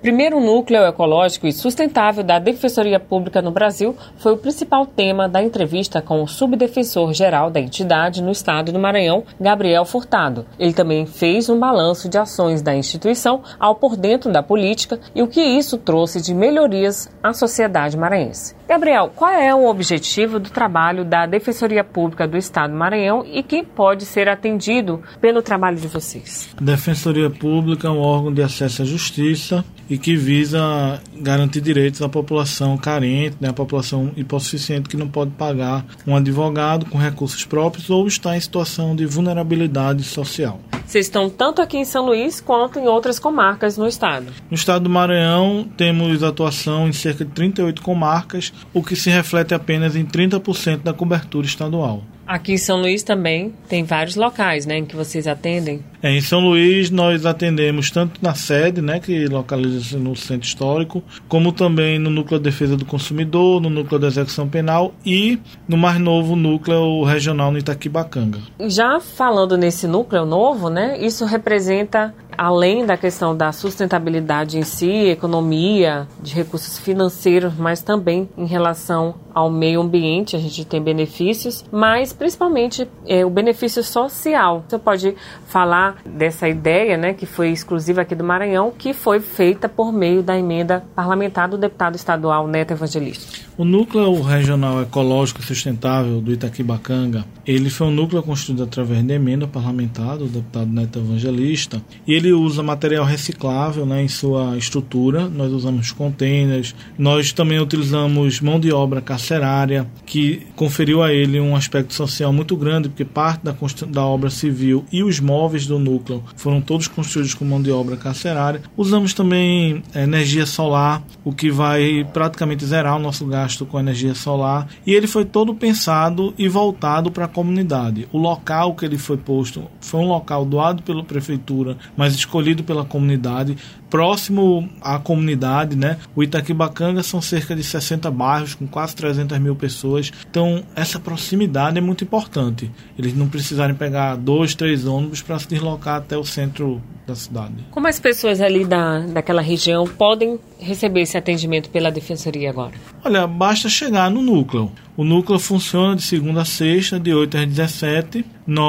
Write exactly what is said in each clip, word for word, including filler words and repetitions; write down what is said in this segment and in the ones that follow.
primeiro núcleo ecológico e sustentável da Defensoria Pública no Brasil foi o principal tema da entrevista com o subdefensor-geral da entidade no estado do Maranhão, Gabriel Furtado. Ele também fez um balanço de ações da instituição ao por dentro da política e o que isso trouxe de melhorias à sociedade maranhense. Gabriel, qual é o objetivo do trabalho da Defensoria Pública do Estado do Maranhão e que pode ser atendido pelo trabalho de vocês? A Defensoria Pública é um órgão de acesso à justiça e que visa garantir direitos à população carente, né, a população hipossuficiente que não pode pagar um advogado com recursos próprios ou está em situação de vulnerabilidade social. Vocês estão tanto aqui em São Luís quanto em outras comarcas no estado. No estado do Maranhão, temos atuação em cerca de trinta e oito comarcas, o que se reflete apenas em trinta por cento da cobertura estadual. Aqui em São Luís também tem vários locais, né, em que vocês atendem. É, em São Luís nós atendemos tanto na sede, né, que localiza-se no centro histórico, como também no Núcleo de Defesa do Consumidor, no Núcleo de Execução Penal e no mais novo Núcleo Regional no Itaquibacanga. Já falando nesse núcleo novo, né, isso representa, além da questão da sustentabilidade em si, economia, de recursos financeiros, mas também em relação ao meio ambiente, a gente tem benefícios, mas principalmente é, o benefício social. Você pode falar dessa ideia, né, que foi exclusiva aqui do Maranhão, que foi feita por meio da emenda parlamentar do deputado estadual Neto Evangelista. O Núcleo Regional Ecológico e Sustentável do Itaquibacanga, ele foi um núcleo construído através de emenda parlamentar do deputado Neto Evangelista, e ele usa material reciclável, né, em sua estrutura. Nós usamos containers, nós também utilizamos mão de obra carcerária, que conferiu a ele um aspecto social muito grande, porque parte da, da obra civil e os móveis do núcleo foram todos construídos com mão de obra carcerária. Usamos também energia solar, o que vai praticamente zerar o nosso gasto com energia solar, e ele foi todo pensado e voltado para a comunidade. O local que ele foi posto foi um local doado pela prefeitura, mas escolhido pela comunidade, próximo à comunidade, né? O Itaquibacanga são cerca de sessenta bairros com quase trezentas mil pessoas, então essa proximidade é muito importante. Eles não precisarem pegar dois, três ônibus para se deslocar até o centro da cidade. Como as pessoas ali da, daquela região podem receber esse atendimento pela Defensoria agora? Olha, basta chegar no núcleo. O núcleo funciona de segunda a sexta, de oito às dezessete.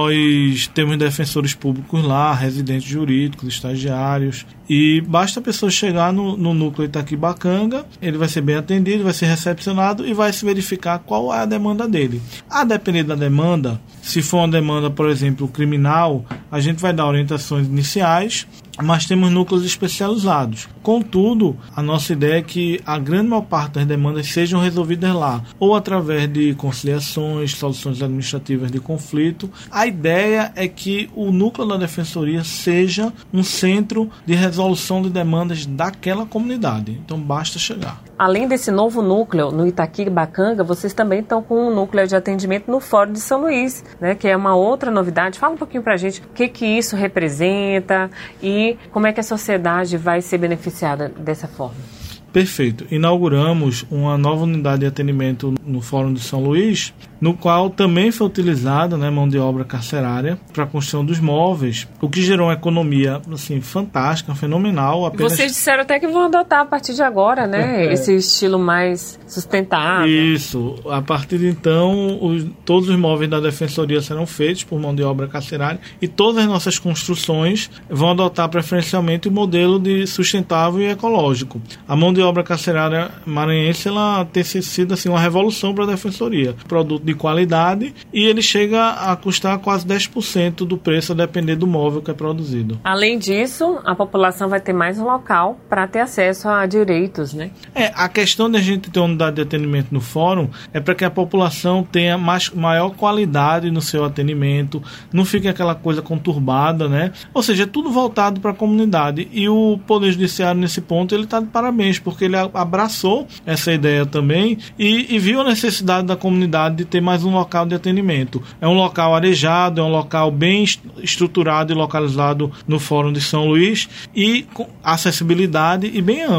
Nós temos defensores públicos lá, residentes jurídicos, estagiários. E basta a pessoa chegar no, no núcleo Itaquibacanga, ele vai ser bem atendido, vai ser recepcionado e vai se verificar qual é a demanda dele. A depender da demanda, se for uma demanda, por exemplo, criminal, a gente vai dar orientações iniciais, mas temos núcleos especializados. Contudo, a nossa ideia é que a grande maior parte das demandas sejam resolvidas lá, ou através de conciliações, soluções administrativas de conflito. A ideia é que o núcleo da Defensoria seja um centro de resolução de demandas daquela comunidade. Então, basta chegar. Além desse novo núcleo no Itaquibacanga, vocês também estão com um núcleo de atendimento no Fórum de São Luís, né, que é uma outra novidade. Fala um pouquinho pra gente o que, que isso representa e como é que a sociedade vai ser beneficiada dessa forma. Perfeito. Inauguramos uma nova unidade de atendimento no Fórum de São Luís, no qual também foi utilizada, né, mão de obra carcerária para a construção dos móveis, o que gerou uma economia assim, fantástica, fenomenal. Apenas... Vocês disseram até que vão adotar a partir de agora, né, é, esse estilo mais sustentável. Isso. A partir de então, os, todos os móveis da Defensoria serão feitos por mão de obra carcerária e todas as nossas construções vão adotar preferencialmente o modelo de sustentável e ecológico. A mão de obra carcerária maranhense, ela tem sido assim, uma revolução para a Defensoria. Produto de qualidade, e ele chega a custar quase dez por cento do preço a depender do móvel que é produzido. Além disso, a população vai ter mais um local para ter acesso a direitos, né? É, a questão de a gente ter uma unidade de atendimento no fórum é para que a população tenha mais, maior qualidade no seu atendimento, não fique aquela coisa conturbada, né? Ou seja, é tudo voltado para a comunidade, e o Poder Judiciário nesse ponto, ele está de parabéns, porque ele abraçou essa ideia também e, e viu a necessidade da comunidade de ter mais um local de atendimento. É um local arejado, é um local bem estruturado e localizado no Fórum de São Luís, e com acessibilidade e bem amplo.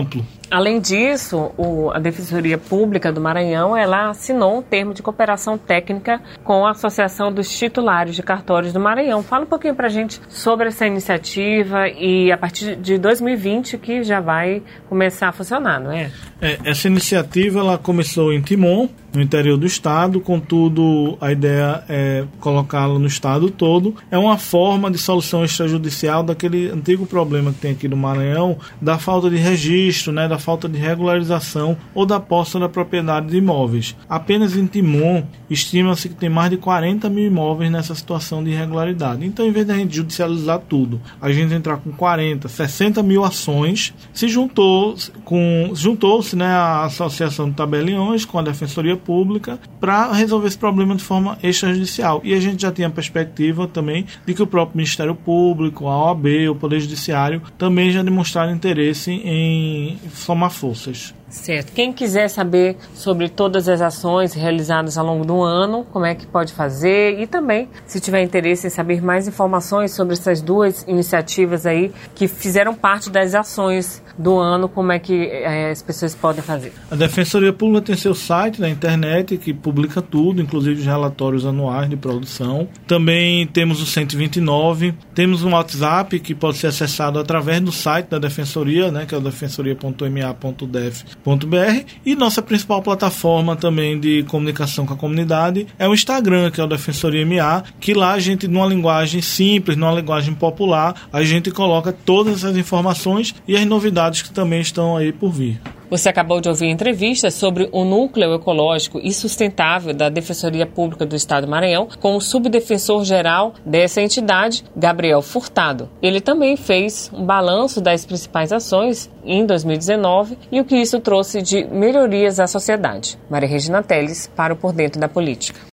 Além disso, o, a Defensoria Pública do Maranhão ela assinou um termo de cooperação técnica com a Associação dos Titulares de Cartórios do Maranhão. Fala um pouquinho para a gente sobre essa iniciativa e a partir de dois mil e vinte que já vai começar a funcionar, não é? É, essa iniciativa ela começou em Timon, no interior do estado, contudo a ideia é colocá-la no estado todo. É uma forma de solução extrajudicial daquele antigo problema que tem aqui no Maranhão, da falta de registro, né, da falta de regularização ou da posse da propriedade de imóveis. Apenas em Timon, estima-se que tem mais de quarenta mil imóveis nessa situação de irregularidade. Então, em vez de a gente judicializar tudo, a gente entrar com quarenta, sessenta mil ações, se juntou com, juntou-se, né, a Associação de Tabeliões com a Defensoria Pública para resolver esse problema de forma extrajudicial. E a gente já tinha a perspectiva também de que o próprio Ministério Público, a O A B, o Poder Judiciário também já demonstraram interesse em somar forças. Certo. Quem quiser saber sobre todas as ações realizadas ao longo do ano, como é que pode fazer e também, se tiver interesse em saber mais informações sobre essas duas iniciativas aí que fizeram parte das ações do ano, como é que é, as pessoas podem fazer? A Defensoria Pública tem seu site na internet que publica tudo, inclusive os relatórios anuais de produção. Também temos o cento e vinte e nove, temos um WhatsApp que pode ser acessado através do site da Defensoria, né, que é o defensoria ponto m a ponto d e f ponto b r, e nossa principal plataforma também de comunicação com a comunidade é o Instagram, que é o Defensoria M A, que lá a gente, numa linguagem simples, numa linguagem popular, a gente coloca todas essas informações e as novidades que também estão aí por vir. Você acabou de ouvir a entrevista sobre o Núcleo Ecológico e Sustentável da Defensoria Pública do Estado do Maranhão com o subdefensor-geral dessa entidade, Gabriel Furtado. Ele também fez um balanço das principais ações em dois mil e dezenove e o que isso trouxe de melhorias à sociedade. Maria Regina Teles para o Por Dentro da Política.